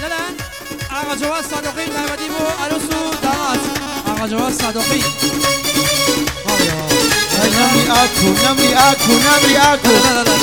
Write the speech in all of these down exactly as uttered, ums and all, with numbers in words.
لەلایەن ئاغا جەواز سادۆقی تایبەتی بۆ ئەرۆس و دامات ئاغا جەواز سادۆقی نمری ئاکو نمری ئاکو نمری ئاکو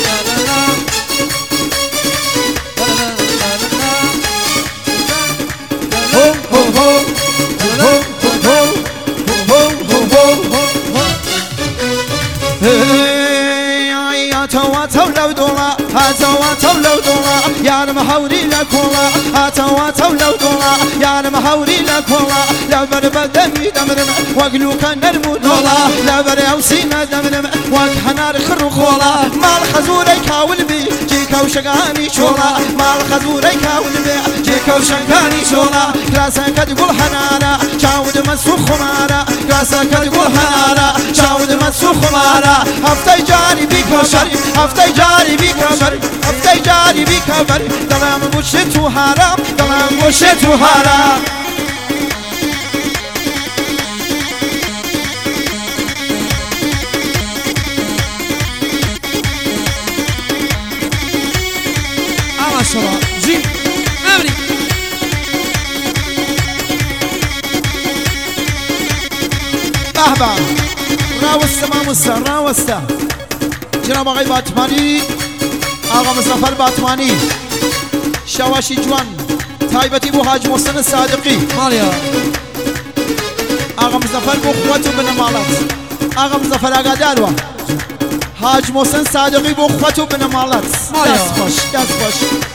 هاتوا لو دولا هاتوا لو دولا يا المهوري لكولا هاتوا لو دولا يا المهوري لكولا لا بربا دمي دمرم واقلو كان نرمو دولا لا بريو سينا دمرم واقحنار خرو خولا مال خزوري كاول بي جيكا وشقاني شولا مال خزوري كاول بي جيكا وشقاني شولا كلاسا كتقول حنانا شاود مسو خمارا كلاسا كتقول حنانا شاود مسو خمارا هفتي جاري بيكو شريف هفتي جاري بيكو شريف هفتي جاري بيكو شريف دلام بوشتو حرام دلام بوشتو حرام عشرة جيم أمري بهبه راوسته ماموسته راوسته جناب آقای باتمانی آقا مظفر باتمانی شواشی جوان تایبتی بو حاج محسن صادقی مالیا آقا مظفر بو خواتو بنمالات آقا مظفر آقا داروا حاج محسن صادقی بو خواتو بنمالات دست باش دست باش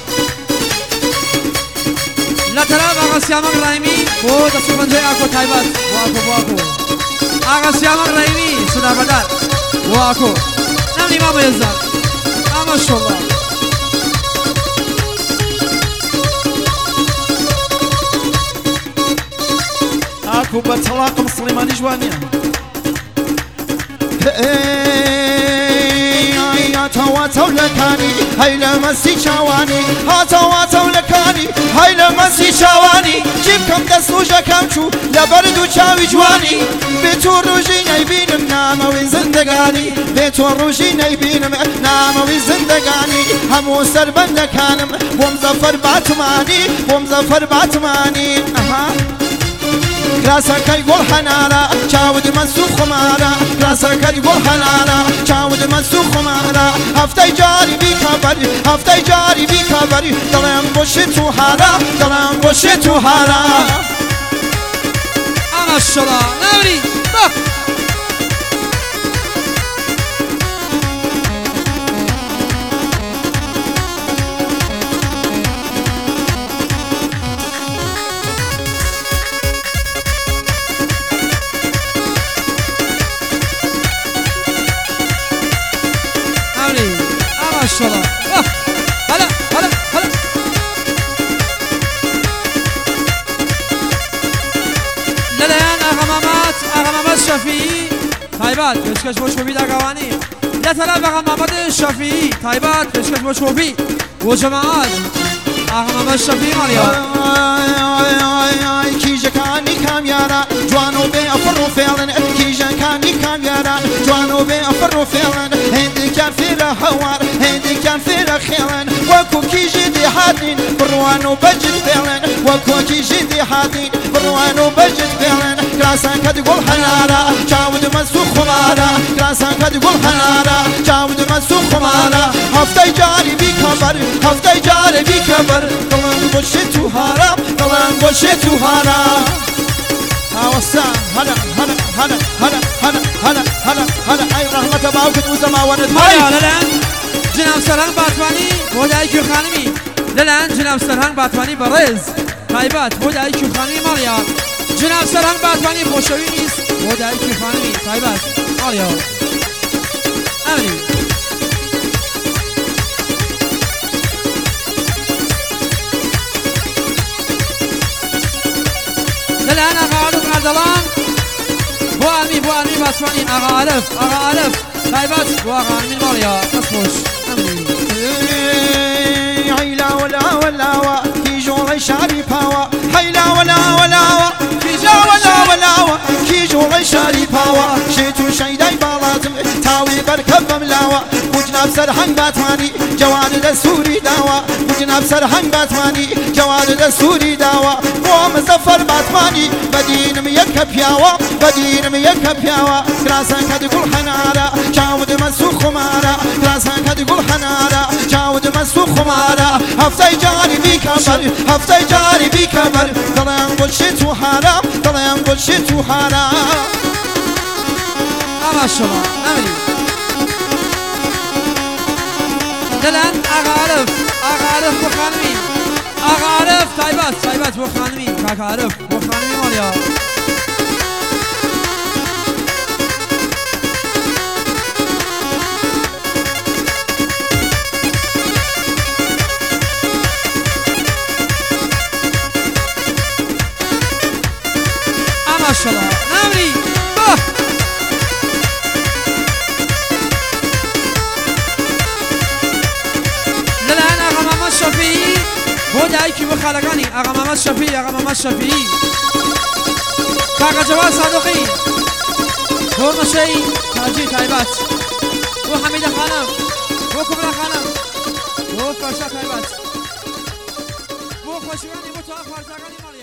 لطرف آقا سیامک رحیمی بو دست پنجه آکو تایبت واکو واکو آقا سیامک رحیمی صدا بدر واکو نمنی ما بیزد اما شالله آکو بطلاق مسلمانی جوانیه هاتوا تولكاني هيلا مسي شاواني هاتوا تولكاني هيلا مسي شاواني جيبكم دستوجا كمشو لبردو شاوي جواني بيتو روجي نيبينم ناموي زندگاني بيتو روجي نيبينم ناموي زندگاني همو سربندكانم ومظفر باتماني ومظفر باتماني اها راسا كي قول حنانا شاود منسوخ خمارا راسا كي قول حنانا شاود منسوخ خمارا هفتي جاري بي كبري هفتي جاري بي كبري دلم بوشتو حارا دلم بوشتو حارا اما الشلا نوري بك الشلا هلا هلا هلا للان اغمامات اغمامات شفیعی تایبات بشکش با شوبی در قوانی لطلب اغمامات شفیعی تایبات بشکش با شوبی و جماعات اغمامات شفیعی مالیا کیجا کانی کام یارا جوانو به افرو فعلا کیجا کانی کام یارا جوانو به افرو فعلا هندی کان فیرا هوار هندی کان فیرا خیلن وکو کیجی دی حادین بروانو بجد فعلا وکو کیجی دی حادین بروانو بجد فعلا كلاسان كدي قول حنارا جاود منسوخ خمارا كلاسان كدي قول حنارا جاود منسوخ خمارا هفتي جاري بي كبر هفتي جاري بي كبر دلان بوشتو حرام دلان بوشتو حرام هاوسا هلا هلا هلا هلا هلا هلا هلا هلا اي رحمة باوكت وزما ولد هلا للان جناب سرهنگ باتوانی بودای کی خانمی للان جناب سرهنگ باتوانی برز تایبات بودای کی خانمی مالیا جناب سرهنگ باتوانی خوشوی نیست بودای کی خانمی تایبات مالیا امری للان آقا علف اردلان بو علمی بو علمی باتوانی آقا علف آقا علف تایبات بو آقا علمی مالیا نصفوش امری هيلا ولا ولا كيجو غيشاري باوا هيلا ولا ولا كيجو ولا ولا كيجو غيشاري باوا شيتو شيداي بالاتم تاوي بركب ملاوا وجنا جناب سرهنگ باتوانی جواد دستوری داوا جناب سرهنگ باتوانی جواد دستوری داوا بو مزفر باتوانی بدینم یک پیاوا بدینم یک پیاوا کراسان کدی گل حنارا چاود مسو خمارا کراسان کدی گل حنارا چاود مسو خمارا هفتای جاری بی کبر هفتای جاری بی کبر دلم گلشی تو حرام دلم گلشی تو حرام اما شما نمیری دلن آقا عارف آقا عارف بو خانمی آقا عارف طیبت طیبت بو خانمی کاکا عارف بو خانمی مالیا اما شما نمیری شفیعی بۆ دایکی بۆ خاڵەکانی ئاغا مامەد شەفیعی ئاغا مامەد شەفیعی کاکە جەواد سادوقی بۆ مەشەی تاجی تایبەت بۆ حەمیدە خانم بۆ کوبرا خانم بۆ فەرشا تایبەت بۆ خۆشیوانی بۆ تەواو خوارزەکانی ماڵیە